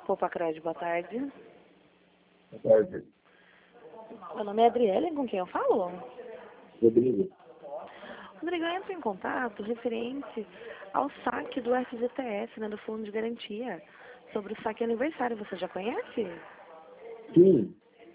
Poupa Crédito, boa tarde. Boa tarde. Meu nome é Adriele, com quem eu falo? Rodrigo. Rodrigo, eu entro em contato referente ao saque do FGTS, né, do Fundo de Garantia, sobre o saque aniversário. Você já conhece? Sim,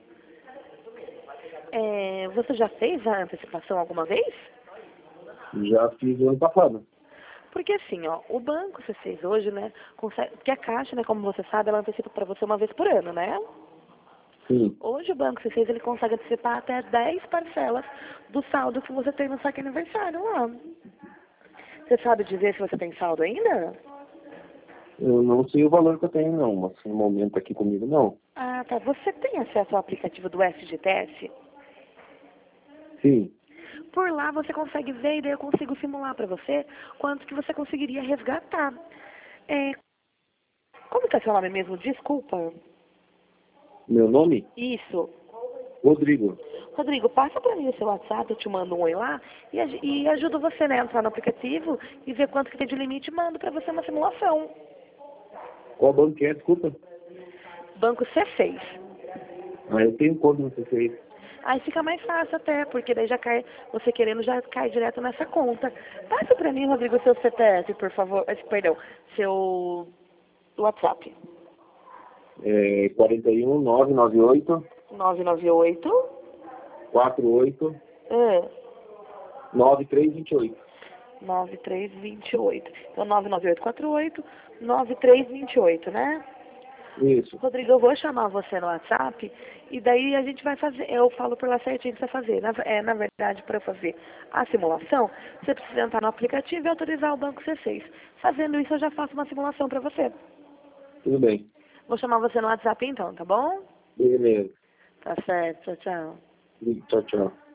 Você já fez a antecipação alguma vez? já fiz o ano passado. Porque assim, ó, o banco C6 hoje, né, consegue, porque a Caixa, né, como você sabe, ela antecipa para você uma vez por ano, né? Sim. Hoje o banco C6 ele consegue antecipar até 10 parcelas do saldo que você tem no saque aniversário lá. Você sabe dizer se você tem saldo ainda? Eu não sei o valor que eu tenho, não, mas no momento aqui comigo, não. Ah, tá. Você tem acesso ao aplicativo do FGTS? Sim. Por lá você consegue ver e daí eu consigo simular para você quanto que você conseguiria resgatar. É, como que é seu nome mesmo? Desculpa. Meu nome? Isso. Rodrigo. Rodrigo, passa para mim o seu WhatsApp, eu te mando um oi lá e ajudo você, né, a entrar no aplicativo e ver quanto que tem de limite e mando para você uma simulação. Qual banco que é? Desculpa. Banco C6. Ah, eu tenho conta no C6. Aí fica mais fácil até, porque daí já cai, você querendo já cai direto nessa conta. Passa para mim, Rodrigo, o seu CPF, por favor. Perdão, seu WhatsApp. 41 998 998 48 é, 9328. 9328. Então 99848 9328, né? Isso. Rodrigo, eu vou chamar você no WhatsApp e daí a gente vai fazer, eu falo por lá certinho o que você vai fazer. Na verdade, para eu fazer a simulação, você precisa entrar no aplicativo e autorizar o banco C6. Fazendo isso, eu já faço uma simulação para você. Tudo bem. Vou chamar você no WhatsApp então, tá bom? Beleza. Tá certo, tchau, tchau. Tchau, tchau.